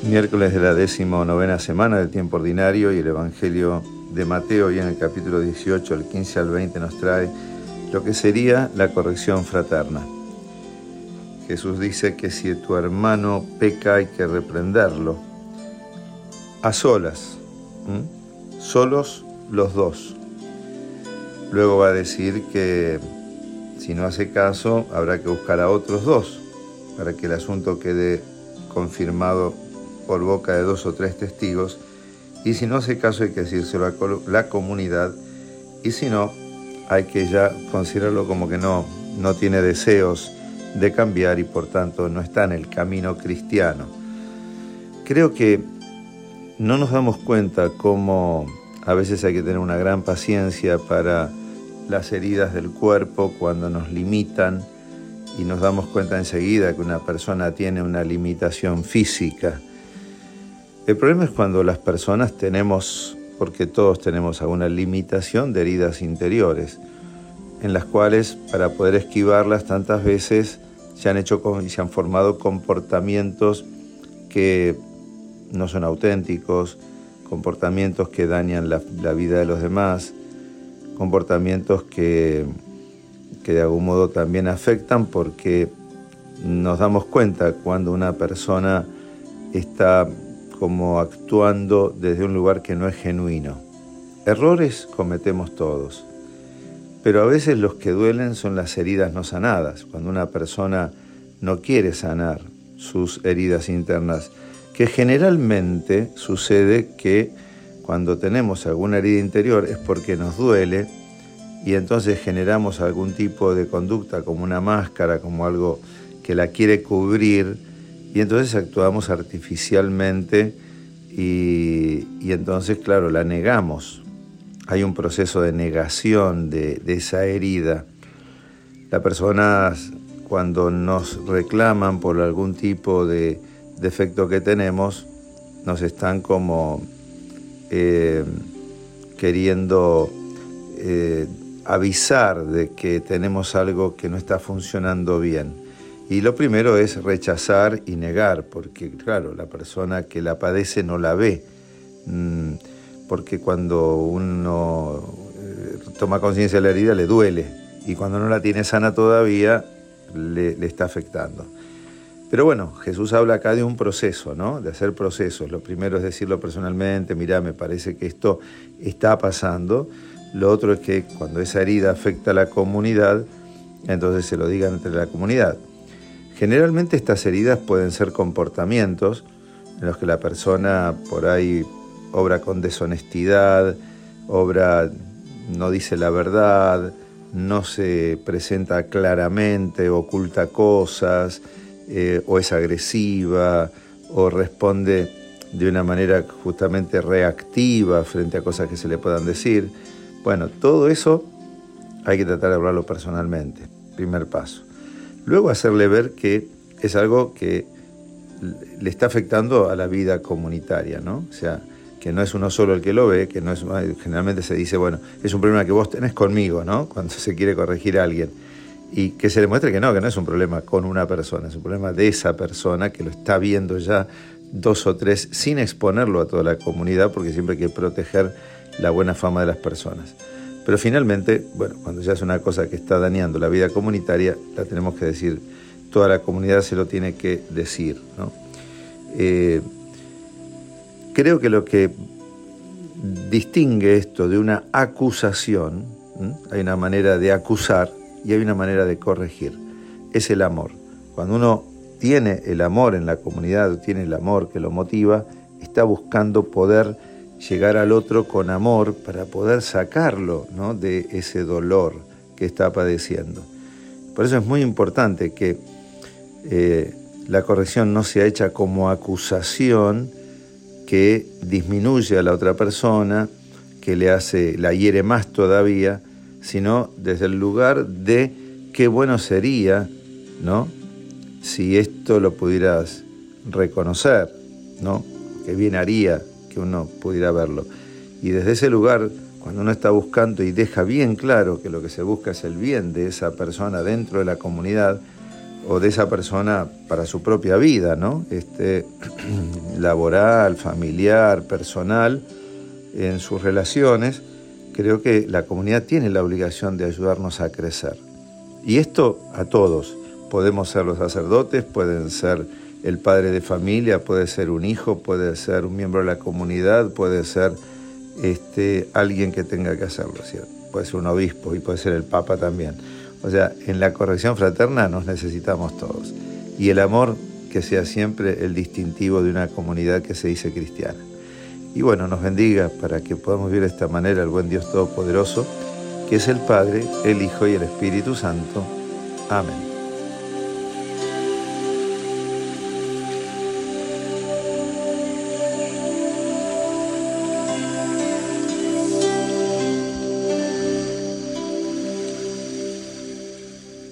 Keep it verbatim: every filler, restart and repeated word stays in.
Miércoles de la decimonovena semana del tiempo ordinario, y el Evangelio de Mateo, y en el capítulo dieciocho, el quince al veinte, nos trae lo que sería la corrección fraterna. Jesús dice que si tu hermano peca hay que reprenderlo a solas, ¿m? solos los dos. Luego va a decir que si no hace caso habrá que buscar a otros dos para que el asunto quede confirmado por boca de dos o tres testigos, y si no hace caso hay que decírselo a la comunidad, y si no, hay que ya considerarlo como que no, no tiene deseos de cambiar y por tanto no está en el camino cristiano. Creo que no nos damos cuenta cómo a veces hay que tener una gran paciencia para las heridas del cuerpo cuando nos limitan, y nos damos cuenta enseguida que una persona tiene una limitación física. El problema es cuando las personas tenemos, porque todos tenemos alguna limitación de heridas interiores, en las cuales para poder esquivarlas tantas veces se han hecho y se han formado comportamientos que no son auténticos, comportamientos que dañan la, la vida de los demás, comportamientos que, que de algún modo también afectan, porque nos damos cuenta cuando una persona está como actuando desde un lugar que no es genuino. Errores cometemos todos, pero a veces los que duelen son las heridas no sanadas, cuando una persona no quiere sanar sus heridas internas, que generalmente sucede que cuando tenemos alguna herida interior es porque nos duele, y entonces generamos algún tipo de conducta como una máscara, como algo que la quiere cubrir, y entonces actuamos artificialmente y, y entonces, claro, la negamos. Hay un proceso de negación de, de esa herida. Las personas, cuando nos reclaman por algún tipo de defecto que tenemos, nos están como eh, queriendo eh, avisar de que tenemos algo que no está funcionando bien. Y lo primero es rechazar y negar, porque claro, la persona que la padece no la ve, porque cuando uno toma conciencia de la herida le duele, y cuando no la tiene sana todavía le, le está afectando. Pero bueno, Jesús habla acá de un proceso, ¿no? De hacer procesos. Lo primero es decirlo personalmente: mirá, me parece que esto está pasando. Lo otro es que cuando esa herida afecta a la comunidad, entonces se lo digan entre la comunidad. Generalmente estas heridas pueden ser comportamientos en los que la persona por ahí obra con deshonestidad, obra, no dice la verdad, no se presenta claramente, oculta cosas, eh, o es agresiva, o responde de una manera justamente reactiva frente a cosas que se le puedan decir. Bueno, todo eso hay que tratar de hablarlo personalmente, primer paso. Luego hacerle ver que es algo que le está afectando a la vida comunitaria, ¿no? O sea, que no es uno solo el que lo ve, que no es, generalmente se dice, bueno, es un problema que vos tenés conmigo, ¿no? Cuando se quiere corregir a alguien. Y que se le muestre que no, que no es un problema con una persona, es un problema de esa persona que lo está viendo ya dos o tres, sin exponerlo a toda la comunidad, porque siempre hay que proteger la buena fama de las personas. Pero finalmente, bueno, cuando ya es una cosa que está dañando la vida comunitaria, la tenemos que decir, toda la comunidad se lo tiene que decir, ¿no? Eh, creo que lo que distingue esto de una acusación, ¿m? Hay una manera de acusar y hay una manera de corregir, es el amor. Cuando uno tiene el amor en la comunidad, tiene el amor que lo motiva, está buscando poder llegar al otro con amor para poder sacarlo, ¿no?, de ese dolor que está padeciendo. Por eso es muy importante que eh, la corrección no sea hecha como acusación que disminuye a la otra persona, que le hace, la hiere más todavía, sino desde el lugar de qué bueno sería, ¿no?, si esto lo pudieras reconocer, ¿no?, qué bien haría que uno pudiera verlo. Y desde ese lugar, cuando uno está buscando y deja bien claro que lo que se busca es el bien de esa persona dentro de la comunidad, o de esa persona para su propia vida, ¿no? Este, laboral, familiar, personal, en sus relaciones. Creo que la comunidad tiene la obligación de ayudarnos a crecer. Y esto a todos. Podemos ser los sacerdotes, pueden ser el padre de familia, puede ser un hijo, puede ser un miembro de la comunidad, puede ser este, alguien que tenga que hacerlo, ¿cierto? Puede ser un obispo y puede ser el papa también. O sea, en la corrección fraterna nos necesitamos todos. Y el amor que sea siempre el distintivo de una comunidad que se dice cristiana. Y bueno, nos bendiga para que podamos vivir de esta manera el buen Dios Todopoderoso, que es el Padre, el Hijo y el Espíritu Santo. Amén.